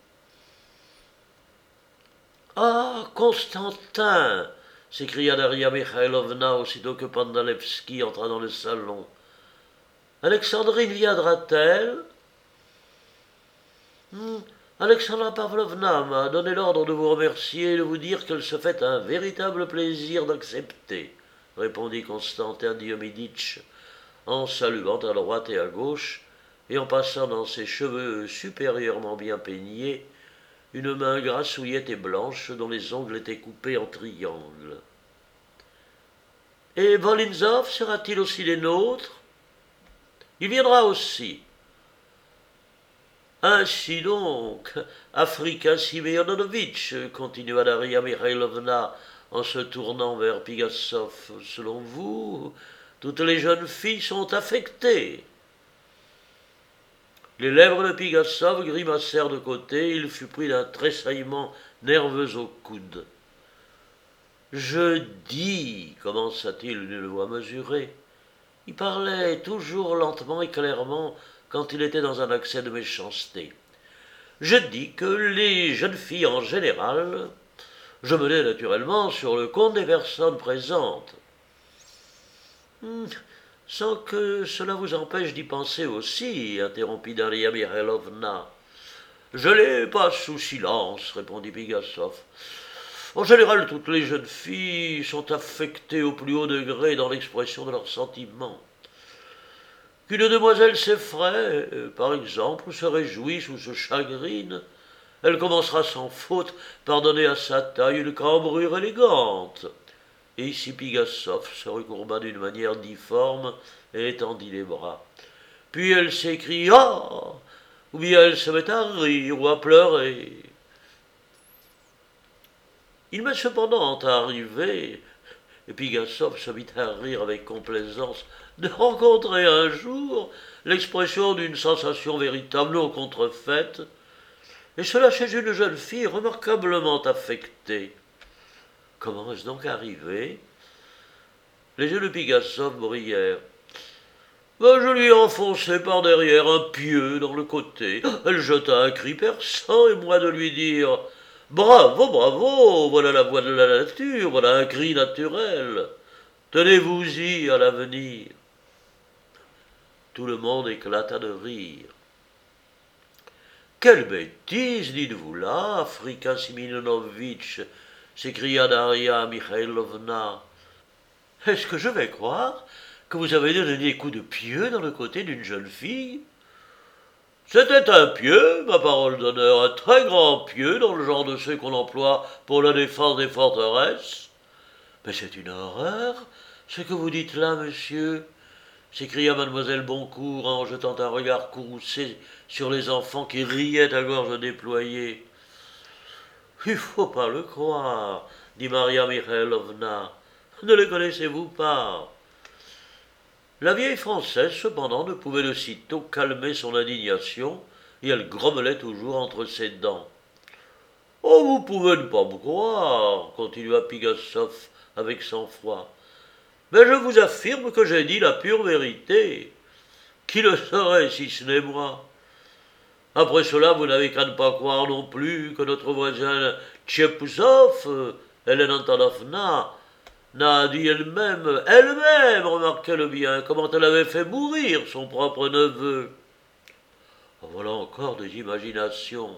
« Ah, Constantin !» s'écria Daria Mikhailovna aussitôt que Pandalevski entra dans le salon. « Alexandrine viendra-t-elle » Alexandra Pavlovna m'a donné l'ordre de vous remercier et de vous dire qu'elle se fait un véritable plaisir d'accepter, répondit Constantin Diomiditch, en saluant à droite et à gauche, et en passant dans ses cheveux supérieurement bien peignés une main grassouillette et blanche dont les ongles étaient coupés en triangles. « Et Volinzov sera-t-il aussi des nôtres ?»« Il viendra aussi. » « Ainsi donc, Africa Simeonovitch, continua Daria Mikhailovna en se tournant vers Pigassov, selon vous, toutes les jeunes filles sont affectées. » Les lèvres de Pigassov grimacèrent de côté, il fut pris d'un tressaillement nerveux au coude. « Je dis, commença-t-il d'une voix mesurée. Il parlait toujours lentement et clairement, quand il était dans un accès de méchanceté. Je dis que les jeunes filles en général, je menais naturellement sur le compte des personnes présentes. Sans que cela vous empêche d'y penser aussi, interrompit Daria Mikhailovna. Je les passe sous silence, répondit Pigassov. En général, toutes les jeunes filles sont affectées au plus haut degré dans l'expression de leurs sentiments. Qu'une demoiselle s'effraie, par exemple, se réjouisse ou se chagrine, elle commencera sans faute par donner à sa taille une cambrure élégante. Et ici Pigassov se recourba d'une manière difforme et étendit les bras. Puis elle s'écrie « Ah !» ou bien elle se met à rire ou à pleurer. Il m'est cependant arrivé, et Pigassov se mit à rire avec complaisance, de rencontrer un jour l'expression d'une sensation véritablement contrefaite, et cela chez une jeune fille remarquablement affectée. Comment est-ce donc arrivé? Les yeux de Pigassov brillèrent. Je lui ai enfoncé par derrière un pieu dans le côté. Elle jeta un cri perçant, et moi de lui dire Bravo, bravo, voilà la voix de la nature, voilà un cri naturel. Tenez-vous-y à l'avenir. Tout le monde éclata de rire. Quelle bêtise, dites-vous là, Afrika Similonovitch, s'écria Daria Mikhailovna. Est-ce que je vais croire que vous avez donné des coups de pied dans le côté d'une jeune fille? C'était un pieu, ma parole d'honneur, un très grand pieu dans le genre de ceux qu'on emploie pour la défense des forteresses. Mais c'est une horreur, ce que vous dites là, monsieur, s'écria mademoiselle Boncourt en jetant un regard courroucé sur les enfants qui riaient à gorge déployée. Il faut pas le croire, dit Maria Mikhailovna. Ne les connaissez-vous pas? La vieille Française, cependant, ne pouvait de sitôt calmer son indignation, et elle grommelait toujours entre ses dents. Oh, vous pouvez ne pas me croire, continua Pigassov avec sang-froid. Mais je vous affirme que j'ai dit la pure vérité. Qui le saurait si ce n'est moi? Après cela, vous n'avez qu'à ne pas croire non plus que notre voisin Tchepouzov, Hélène Antonovna, n'a dit elle-même, remarquez-le bien, comment elle avait fait mourir son propre neveu. Voilà encore des imaginations.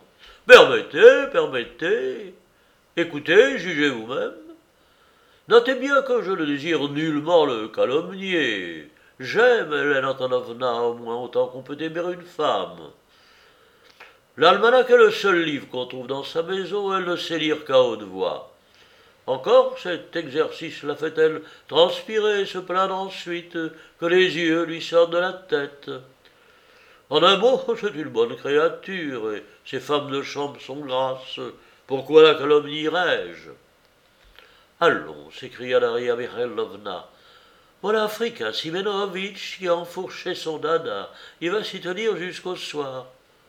Permettez. Écoutez, jugez vous-même. Notez bien que je ne désire nullement le calomnier. J'aime Hélène Antonovna au moins autant qu'on peut aimer une femme. L'almanach est le seul livre qu'on trouve dans sa maison, elle ne sait lire qu'à haute voix. Encore, cet exercice la fait-elle transpirer et se plaindre ensuite que les yeux lui sortent de la tête. En un mot, c'est une bonne créature, et ses femmes de chambre sont grasses. Pourquoi la calomnierais-je? Allons, s'écria Daria Mikhailovna. Voilà Afrika Simenovitch qui a enfourché son dada. Il va s'y tenir jusqu'au soir.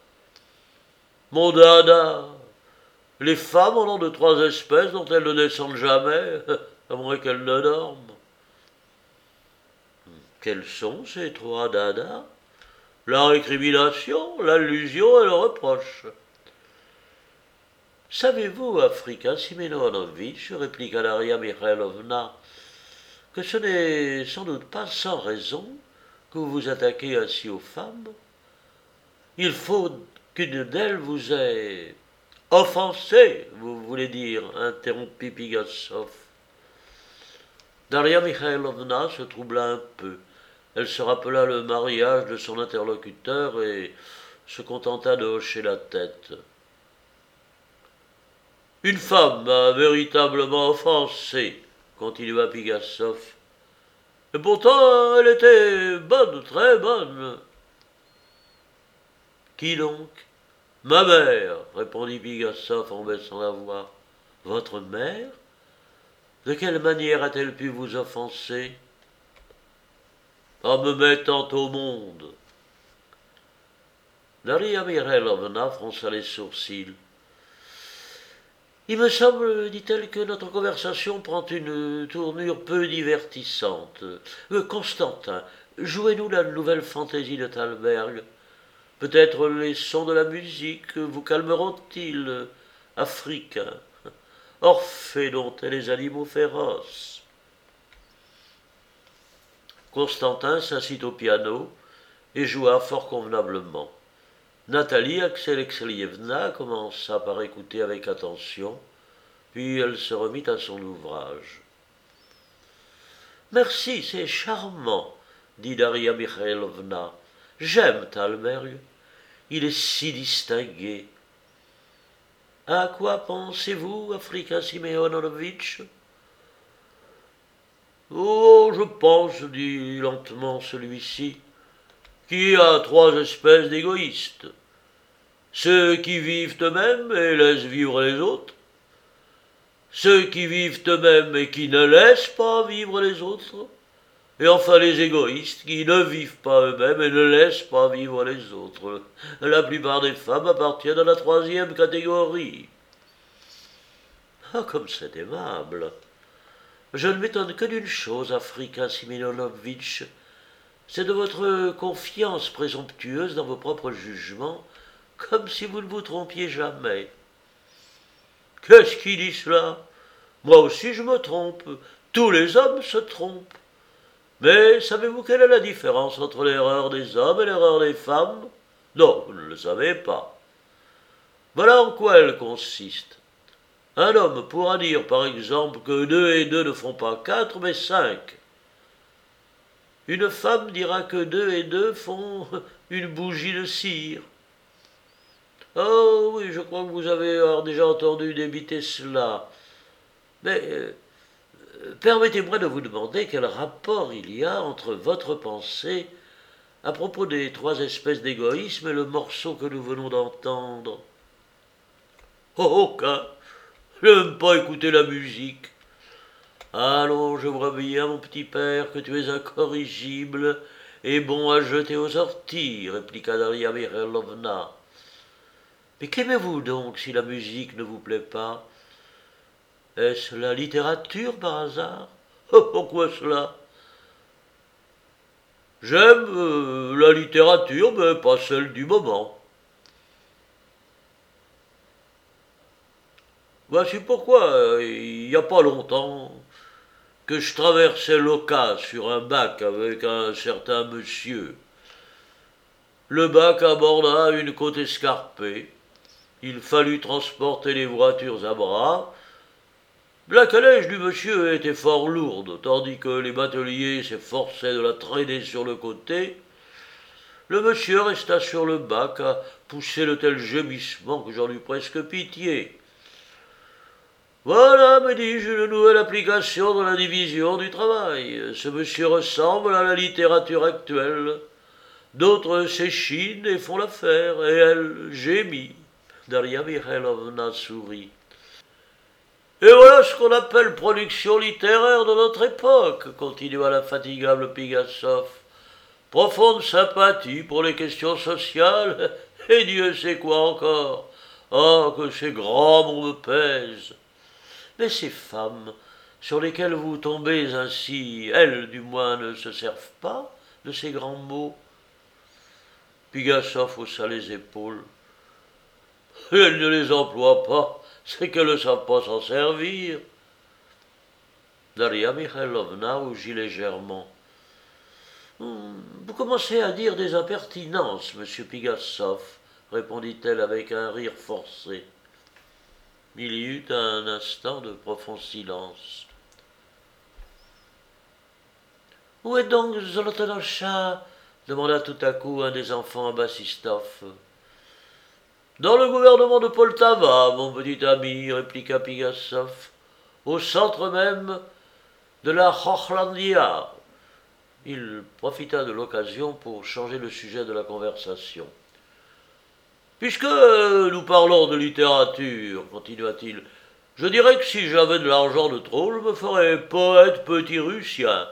Mon dada! Les femmes en ont de trois espèces dont elles ne descendent jamais, à moins qu'elles ne dorment. Quels sont ces trois dadas? La récrimination, l'allusion et le reproche. Savez-vous, Afrika Simenovitch, répliqua Daria Mikhailovna, que ce n'est sans doute pas sans raison que vous vous attaquez ainsi aux femmes? Il faut qu'une d'elles vous ait offensé, vous voulez dire, interrompit Pigassov. Daria Mikhailovna se troubla un peu. Elle se rappela le mariage de son interlocuteur et se contenta de hocher la tête. Une femme m'a véritablement offensé, continua Pigassov. Et pourtant, elle était bonne, très bonne. Qui donc? Ma mère, répondit Pigassov en baissant la voix. Votre mère? De quelle manière a-t-elle pu vous offenser? En me mettant au monde. Daria Mikhailovna fronça les sourcils. Il me semble, dit-elle, que notre conversation prend une tournure peu divertissante. Constantin, jouez-nous la nouvelle fantaisie de Thalberg. Peut-être les sons de la musique vous calmeront-ils, Africains. Orphée domptait les animaux féroces. Constantin s'assit au piano et joua fort convenablement. Nathalie Alexeyevna commença par écouter avec attention, puis elle se remit à son ouvrage. Merci, c'est charmant, dit Daria Mikhailovna. J'aime Thalberg. Il est si distingué. À quoi pensez-vous, Afrika Simeonovitch? Oh, je pense, dit lentement celui-ci, qu'il y a trois espèces d'égoïstes. Ceux qui vivent eux-mêmes et laissent vivre les autres. Ceux qui vivent eux-mêmes et qui ne laissent pas vivre les autres. Et enfin les égoïstes qui ne vivent pas eux-mêmes et ne laissent pas vivre les autres. La plupart des femmes appartiennent à la troisième catégorie. Ah, comme c'est aimable. Je ne m'étonne que d'une chose, Afrika Similonovitch, c'est de votre confiance présomptueuse dans vos propres jugements, comme si vous ne vous trompiez jamais. Qu'est-ce qui dit cela? Moi aussi je me trompe. Tous les hommes se trompent. Mais savez-vous quelle est la différence entre l'erreur des hommes et l'erreur des femmes? Non, vous ne le savez pas. Voilà en quoi elle consiste. Un homme pourra dire par exemple que 2 et 2 ne font pas 4 mais 5. Une femme dira que 2 et 2 font une bougie de cire. Oh oui, je crois que vous avez déjà entendu débiter cela. Mais permettez-moi de vous demander quel rapport il y a entre votre pensée à propos des 3 espèces d'égoïsme et le morceau que nous venons d'entendre. Oh, aucun. Je n'aime pas écouter la musique. Allons, je vois bien, mon petit père, que tu es incorrigible et bon à jeter aux orties, répliqua Daria Mikhailovna. Mais qu'aimez-vous donc si la musique ne vous plaît pas? Est-ce la littérature par hasard? Oh, pourquoi cela? J'aime la littérature, mais pas celle du moment. Voici pourquoi, il n'y a pas longtemps, que je traversais l'Oka sur un bac avec un certain monsieur. Le bac aborda une côte escarpée. Il fallut transporter les voitures à bras. La calèche du monsieur était fort lourde, tandis que les bateliers s'efforçaient de la traîner sur le côté. Le monsieur resta sur le bac à pousser de tels gémissements que j'en eus presque pitié. Voilà, me dis-je, une nouvelle application de la division du travail. Ce monsieur ressemble à la littérature actuelle. D'autres s'échinent et font l'affaire, et elle gémit. Daria Mikhailovna sourit. Et voilà ce qu'on appelle production littéraire de notre époque, continua la fatigable Pigassov. Profonde sympathie pour les questions sociales, et Dieu sait quoi encore. Ah, que ces grands mots me pèsent. Mais ces femmes sur lesquelles vous tombez ainsi, elles du moins ne se servent pas de ces grands mots. Pigassov haussa les épaules. Elles ne les emploient pas, c'est qu'elles ne savent pas s'en servir. Daria Mikhailovna rougit légèrement. Vous commencez à dire des impertinences, monsieur Pigassov, répondit-elle avec un rire forcé. Il y eut un instant de profond silence. Où est donc Zolotonosha? Demanda tout à coup un des enfants à Bassistov. Dans le gouvernement de Poltava, mon petit ami, répliqua Pigassov, au centre même de la Hochlandia. Il profita de l'occasion pour changer le sujet de la conversation. Puisque nous parlons de littérature, continua-t-il, je dirais que si j'avais de l'argent de trop, je me ferais poète petit russien.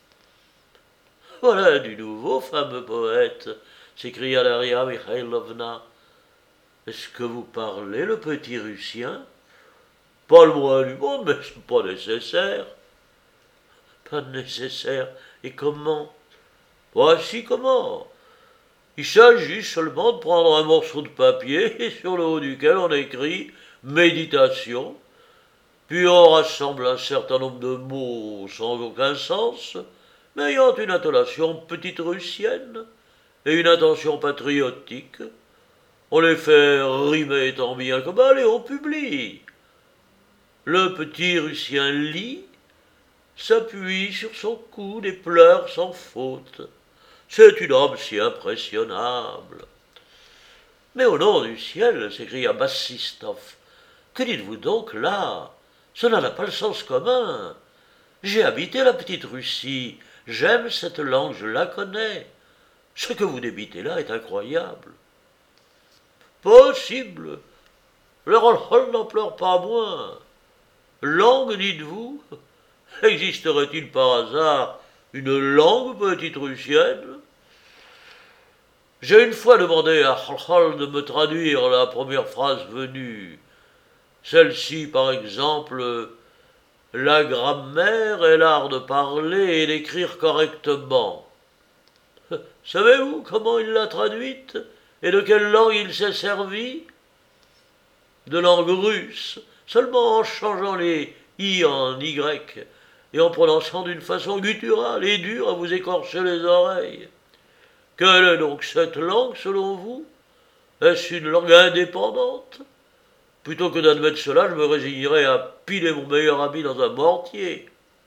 Voilà du nouveau, fameux poète, s'écria Daria Mikhailovna. Est-ce que vous parlez le petit russien? Pas le moins du monde, mais c'est pas nécessaire. Pas nécessaire. Et comment? Voici comment. Il s'agit seulement de prendre un morceau de papier sur le haut duquel on écrit méditation, puis on rassemble un certain nombre de mots sans aucun sens, mais ayant une intonation petite russienne et une intention patriotique. On les fait rimer tant bien que mal et on publie. Le petit russien lit, s'appuie sur son coude et pleure sans faute. C'est une âme si impressionnable. Mais au nom du ciel, s'écria Bassistov, que dites-vous donc là? Cela n'a pas le sens commun. J'ai habité la petite Russie, j'aime cette langue, je la connais. Ce que vous débitez là est incroyable. Possible. Le Rolhol n'en pleure pas moins. Langue, dites-vous? Existerait-il par hasard une langue petite russienne? J'ai une fois demandé à Rolhol de me traduire la première phrase venue. Celle-ci, par exemple, la grammaire est l'art de parler et d'écrire correctement. Savez-vous comment il l'a traduite et de quelle langue il s'est servi? De langue russe, seulement en changeant les i en y et en prononçant d'une façon gutturale et dure à vous écorcher les oreilles. Quelle est donc cette langue selon vous? Est-ce une langue indépendante? Plutôt que d'admettre cela, je me résignerais à piler mon meilleur ami dans un mortier.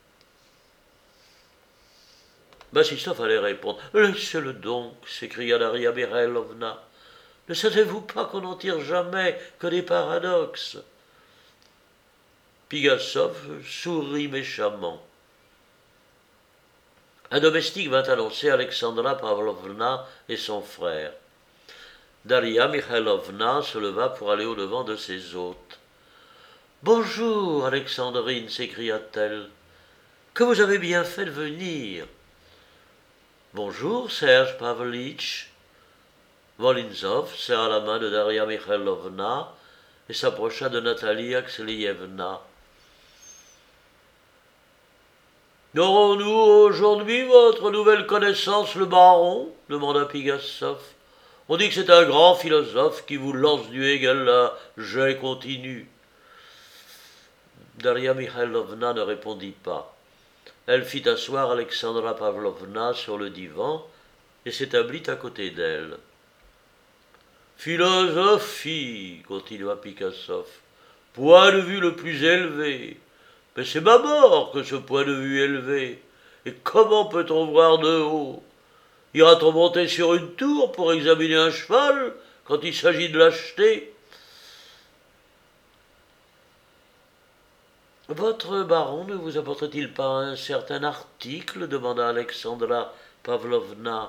Bastistov allait répondre. Laissez-le donc, s'écria Daria Mikhailovna. Ne savez-vous pas qu'on n'en tire jamais que des paradoxes? Pigassov sourit méchamment. Un domestique vint annoncer Alexandra Pavlovna et son frère. Daria Mikhailovna se leva pour aller au-devant de ses hôtes. « Bonjour, Alexandrine, s'écria-t-elle. Que vous avez bien fait de venir. »« Bonjour, Serge Pavlitch. » Volinzov serra la main de Daria Mikhailovna et s'approcha de Nathalie Axelievna. « Aurons-nous aujourd'hui votre nouvelle connaissance, le baron ?» demanda Pigassov. « On dit que c'est un grand philosophe qui vous lance du Hegel à jet continu. » Daria Mikhailovna ne répondit pas. Elle fit asseoir Alexandra Pavlovna sur le divan et s'établit à côté d'elle. « Philosophie, continua Pigassov, point de vue le plus élevé. Mais c'est ma mort que ce point de vue élevé. Et comment peut-on voir de haut? Ira-t-on monter sur une tour pour examiner un cheval quand il s'agit de l'acheter? Votre baron ne vous apporte-t-il pas un certain article demanda Alexandra Pavlovna.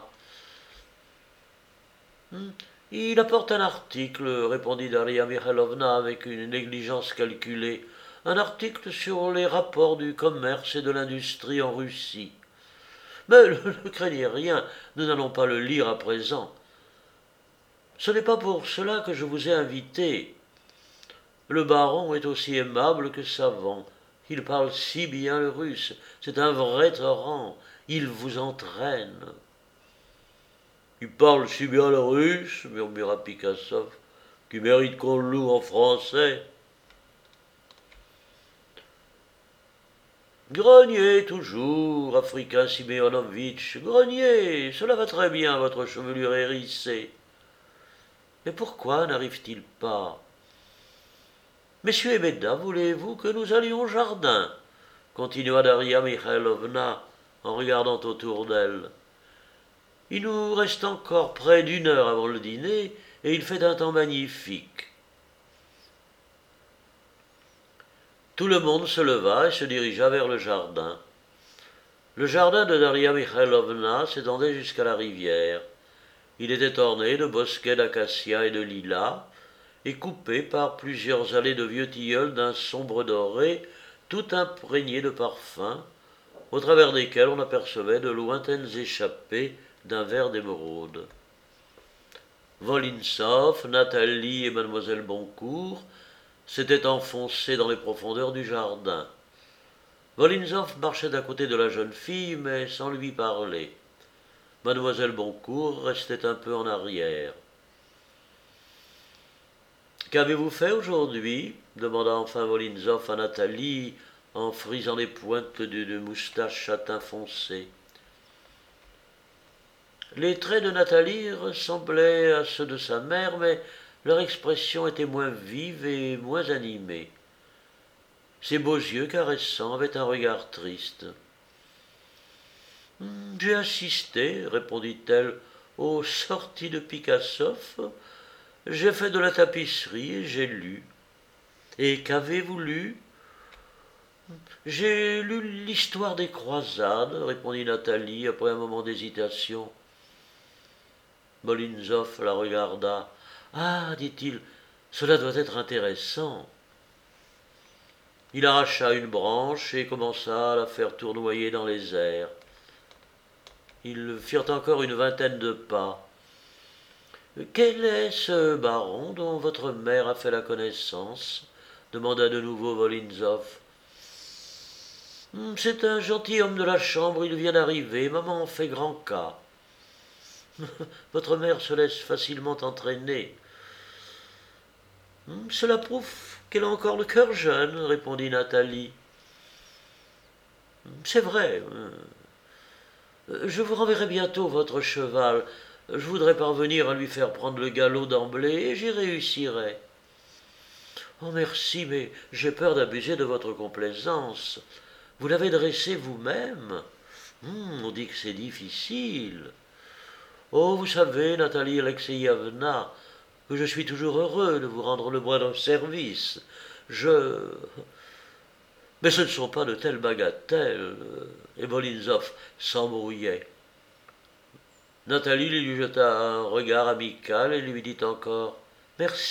Il apporte un article, répondit Daria Mikhailovna avec une négligence calculée. Un article sur les rapports du commerce et de l'industrie en Russie. Mais ne craignez rien, nous n'allons pas le lire à présent. Ce n'est pas pour cela que je vous ai invité. Le baron est aussi aimable que savant. Il parle si bien le russe. C'est un vrai torrent. Il vous entraîne. Il parle si bien le russe, murmura Pigassov, qui mérite qu'on le loue en français. Grognez toujours, Africain Simeonovitch, grognez, cela va très bien, votre chevelure hérissée. Mais pourquoi n'arrive-t-il pas? Messieurs et mesdames, voulez-vous que nous allions au jardin? Continua Daria Mikhailovna en regardant autour d'elle. Il nous reste encore près d'1 heure avant le dîner et il fait un temps magnifique. Tout le monde se leva et se dirigea vers le jardin. Le jardin de Daria Mikhailovna s'étendait jusqu'à la rivière. Il était orné de bosquets d'acacias et de lilas, et coupé par plusieurs allées de vieux tilleuls d'un sombre doré, tout imprégné de parfums, au travers desquels on apercevait de lointaines échappées d'un vert d'émeraude. Volintsov, Nathalie et mademoiselle Boncourt s'étaient enfoncés dans les profondeurs du jardin. Volintsov marchait à côté de la jeune fille, mais sans lui parler. Mademoiselle Boncourt restait un peu en arrière. « Qu'avez-vous fait aujourd'hui » demanda enfin Volintsov à Nathalie en frisant les pointes d'une moustache châtain foncé. Les traits de Nathalie ressemblaient à ceux de sa mère, mais leur expression était moins vive et moins animée. Ses beaux yeux caressants avaient un regard triste. « J'ai assisté, répondit-elle, aux sorties de Pigassov. J'ai fait de la tapisserie et j'ai lu. Et qu'avez-vous lu? J'ai lu l'histoire des croisades, répondit Nathalie après un moment d'hésitation. Volintsov la regarda. Ah, dit-il, cela doit être intéressant. Il arracha une branche et commença à la faire tournoyer dans les airs. Ils firent encore une vingtaine de pas. Quel est ce baron dont votre mère a fait la connaissance? Demanda de nouveau Volintsov. C'est un gentilhomme de la chambre, il vient d'arriver, maman en fait grand cas. Votre mère se laisse facilement entraîner. Cela prouve qu'elle a encore le cœur jeune, répondit Nathalie. C'est vrai. Je vous renverrai bientôt votre cheval. Je voudrais parvenir à lui faire prendre le galop d'emblée, et j'y réussirai. Oh merci, mais j'ai peur d'abuser de votre complaisance. Vous l'avez dressé vous-même. On dit que c'est difficile. Oh, vous savez, Nathalie Alexeyevna, que je suis toujours heureux de vous rendre le moindre service. Mais ce ne sont pas de telles bagatelles. Et Bolinzov s'embrouillait. Nathalie lui jeta un regard amical et lui dit encore « Merci ».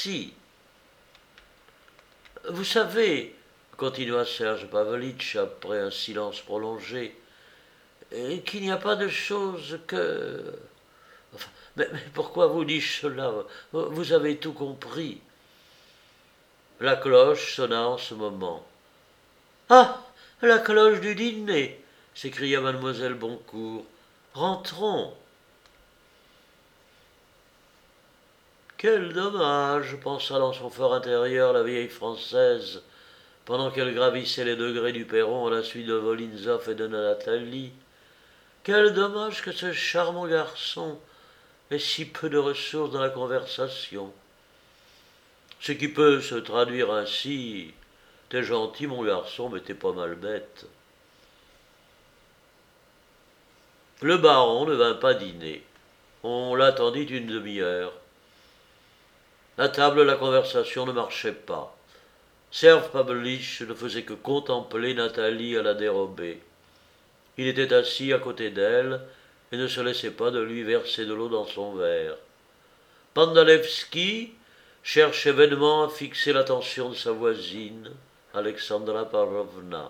Vous savez, continua Serge Pavlitch après un silence prolongé, qu'il n'y a pas de chose que... Enfin, mais pourquoi vous dis-je cela? Vous avez tout compris. La cloche sonna en ce moment. Ah, la cloche du dîner, s'écria mademoiselle Boncourt. Rentrons. Quel dommage, pensa dans son fort intérieur la vieille Française, pendant qu'elle gravissait les degrés du perron à la suite de Volinzov et de Nathalie. Quel dommage que ce charmant garçon ait si peu de ressources dans la conversation. Ce qui peut se traduire ainsi, t'es gentil mon garçon, mais t'es pas mal bête. Le baron ne vint pas dîner. On l'attendit une demi-heure. À table, la conversation ne marchait pas. Serge Pavlitch ne faisait que contempler Nathalie à la dérobée. Il était assis à côté d'elle et ne se laissait pas de lui verser de l'eau dans son verre. Pandalevski cherchait vainement à fixer l'attention de sa voisine, Alexandra Pavlovna.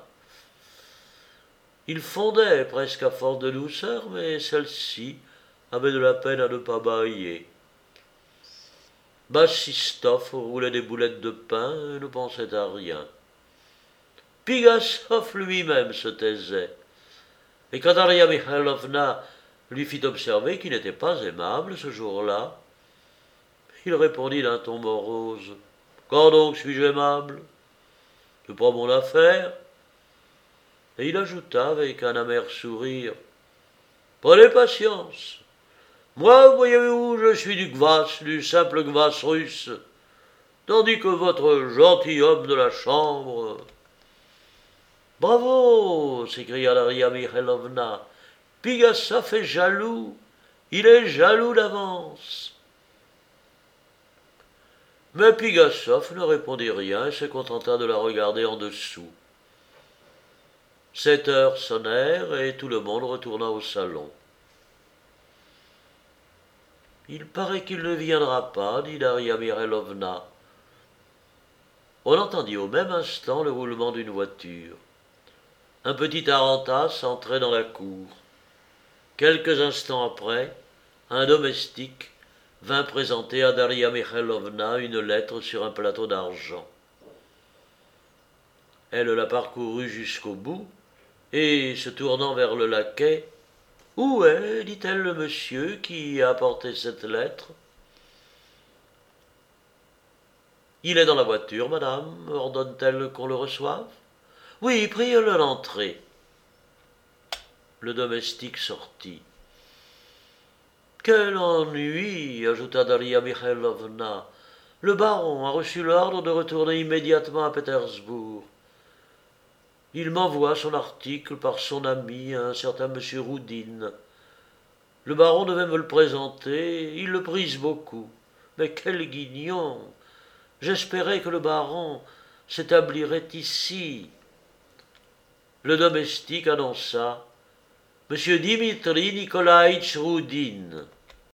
Il fondait presque à force de douceur, mais celle-ci avait de la peine à ne pas bâiller. Bassistov roulait des boulettes de pain et ne pensait à rien. Pigassov lui-même se taisait. Et quand Daria Mikhailovna lui fit observer qu'il n'était pas aimable ce jour-là, il répondit d'un ton morose. « Quand donc suis-je aimable? C'est pas mon affaire. » Et il ajouta avec un amer sourire. « Prenez patience. Moi, voyez-vous, je suis du kvass, du simple kvass russe, tandis que votre gentilhomme de la chambre... » « Bravo » s'écria Daria Mikhailovna. « Pigassov est jaloux. Il est jaloux d'avance. » Mais Pigassov ne répondit rien et se contenta de la regarder en dessous. 7 heures sonnèrent et tout le monde retourna au salon. « Il paraît qu'il ne viendra pas, dit Daria Mikhailovna. On entendit au même instant le roulement d'une voiture. Un petit tarantas entrait dans la cour. Quelques instants après, un domestique vint présenter à Daria Mikhailovna une lettre sur un plateau d'argent. Elle la parcourut jusqu'au bout, et, se tournant vers le laquais, « Où est, dit-elle, le monsieur qui a apporté cette lettre ?»« Il est dans la voiture, madame, ordonne-t-elle qu'on le reçoive ?»« Oui, priez-le d'entrer. » Le domestique sortit. « Quel ennui, ajouta Daria Mikhailovna. Le baron a reçu l'ordre de retourner immédiatement à Pétersbourg. Il m'envoie son article par son ami, un certain monsieur Roudine. Le baron devait me le présenter, il le prise beaucoup. Mais quel guignon! J'espérais que le baron s'établirait ici. » Le domestique annonça « Monsieur Dimitri Nikolaïtch Roudine. »